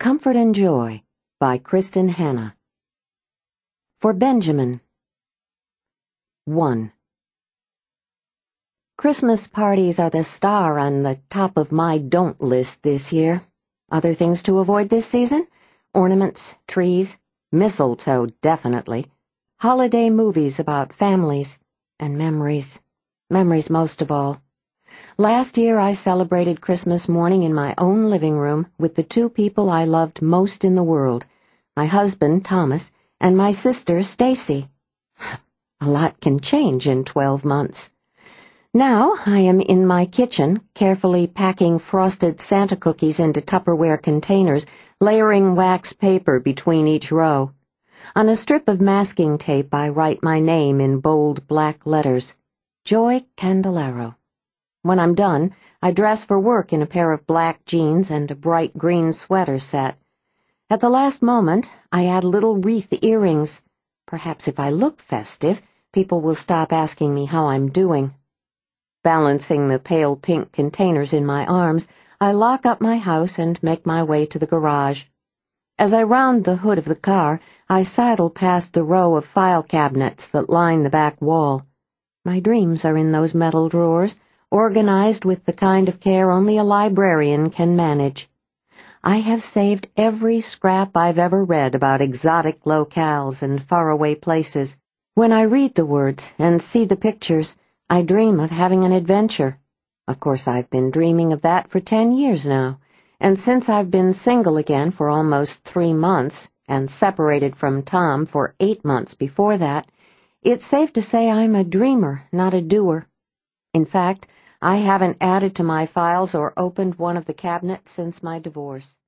Comfort and Joy by Kristen Hanna. For Benjamin. 1. Christmas parties are the star on the top of my don't list this year. Other things to avoid this season? Ornaments, trees, mistletoe definitely, holiday movies about families, and memories. Memories most of all. Last year I celebrated Christmas morning in my own living room with the two people I loved most in the world, my husband, Thomas, and my sister, Stacy. A lot can change in 12 months. Now I am in my kitchen, carefully packing frosted Santa cookies into Tupperware containers, layering wax paper between each row. On a strip of masking tape I write my name in bold black letters, Joy Candelaro. When I'm done, I dress for work in a pair of black jeans and a bright green sweater set. At the last moment, I add little wreath earrings. Perhaps if I look festive, people will stop asking me how I'm doing. Balancing the pale pink containers in my arms, I lock up my house and make my way to the garage. As I round the hood of the car, I sidle past the row of file cabinets that line the back wall. My dreams are in those metal drawers, organized with the kind of care only a librarian can manage. I have saved every scrap I've ever read about exotic locales and faraway places. When I read the words and see the pictures, I dream of having an adventure. Of course, I've been dreaming of that for 10 years now, and since I've been single again for almost 3 months, and separated from Tom for 8 months before that, it's safe to say I'm a dreamer, not a doer. In fact, I haven't added to my files or opened one of the cabinets since my divorce.